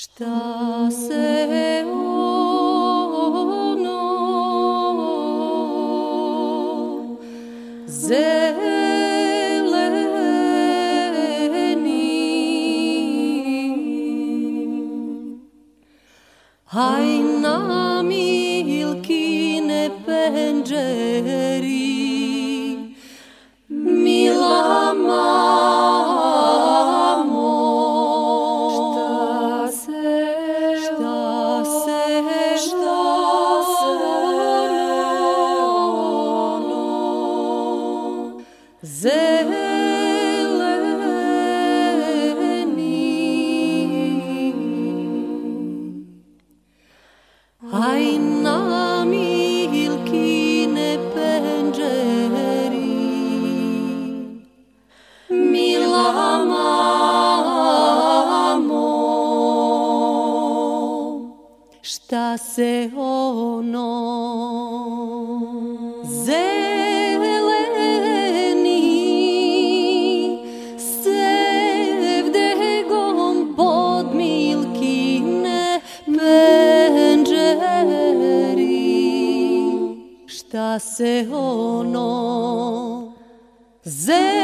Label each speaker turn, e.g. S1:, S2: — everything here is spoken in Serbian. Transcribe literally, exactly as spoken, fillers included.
S1: Šta se ono zeleni, aj na Milkine penđeri, mila mamo, šta se, šta se, šta se ono zeleni, aj na Milkine penđeri, mila mamo, šta se ono zeleni sevdegom pod Milkine penđeri, šta se ono zeleni